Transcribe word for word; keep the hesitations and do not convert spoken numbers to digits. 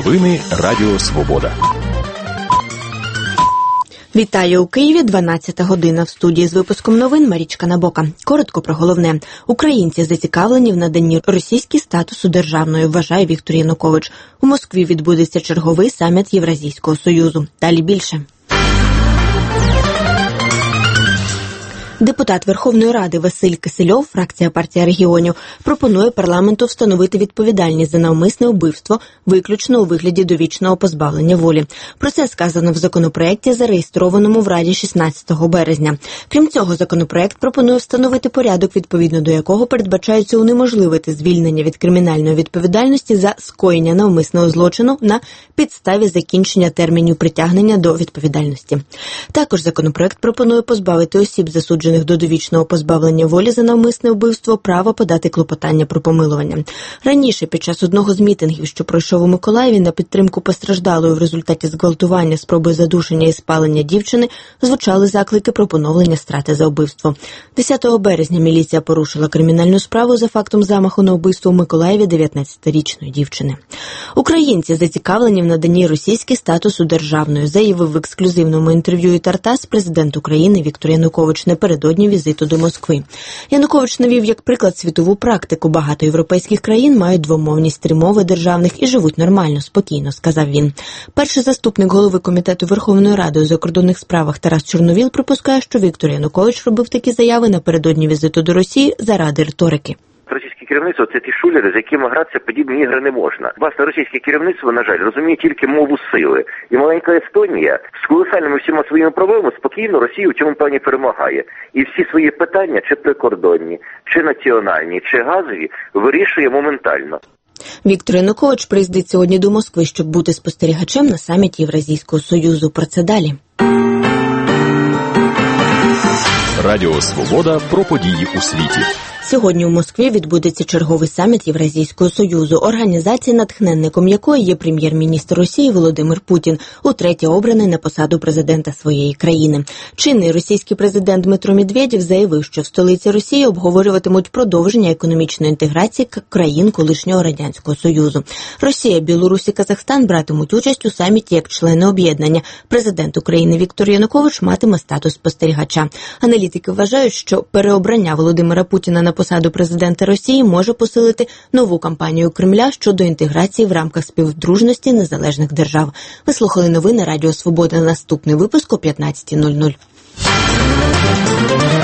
Новини Радіо Свобода. Вітаю у Києві, дванадцята година. В студії з випуском новин Марічка Набока. Коротко про головне. Українці зацікавлені в наданні російській статусу державної, вважає Віктор Янукович. У Москві відбудеться черговий саміт Євразійського Союзу. Далі більше. Депутат Верховної Ради Василь Кисельов, фракція партія регіонів, пропонує парламенту встановити відповідальність за навмисне вбивство виключно у вигляді довічного позбавлення волі. Про це сказано в законопроекті, зареєстрованому в Раді шістнадцятого березня. Крім цього, законопроект пропонує встановити порядок, відповідно до якого передбачається унеможливити звільнення від кримінальної відповідальності за скоєння навмисного злочину на підставі закінчення термінів притягнення до відповідальності. Також законопроект пропонує позбавити осіб, засуджених до довічного позбавлення волі за навмисне вбивство, права подати клопотання про помилування. Раніше, під час одного з мітингів, що пройшов у Миколаєві, на підтримку постраждалої в результаті зґвалтування, спроби задушення і спалення дівчини, звучали заклики про поновлення страти за вбивство. десятого березня міліція порушила кримінальну справу за фактом замаху на вбивство у Миколаєві дев'ятнадцятирічної дівчини. Українці зацікавлені в наданні російській статусу державної, заявив в ексклюзивному інтерв'ю Тартас президент України Віктор Янукович напередодні візиту до Москви. Янукович навів як приклад світову практику. Багато європейських країн мають двомовність, три мови державних і живуть нормально, спокійно, сказав він. Перший заступник голови Комітету Верховної Ради у закордонних справах Тарас Чорновіл припускає, що Віктор Янукович робив такі заяви напередодні візиту до Росії заради риторики. Російське керівництво – це ті шулери, з якими гратися подібні ігри не можна. Власне, російське керівництво, на жаль, розуміє тільки мову сили. І маленька Естонія з колосальними всіма своїми проблемами спокійно Росію в цьому плані перемагає. І всі свої питання, чи прикордонні, чи національні, чи газові, вирішує моментально. Віктор Янукович приїздить сьогодні до Москви, щоб бути спостерігачем на саміті Євразійського Союзу. Про це далі. Радіо Свобода про події у світі. Сьогодні у Москві відбудеться черговий саміт Євразійського Союзу, організації, натхненником якої є прем'єр-міністр Росії Володимир Путін, утретє обраний на посаду президента своєї країни. Чинний російський президент Дмитро Медведєв заявив, що в столиці Росії обговорюватимуть продовження економічної інтеграції країн колишнього Радянського Союзу. Росія, Білорусь і Казахстан братимуть участь у саміті як члени об'єднання. Президент України Віктор Янукович матиме статус спостерігача. Аналітики вважають, що переобрання Володимира Путіна на посаду президента Росії може посилити нову кампанію Кремля щодо інтеграції в рамках співдружності незалежних держав. Ви слухали новини Радіо Свобода. Наступний випуск о п'ятнадцятій нуль нуль.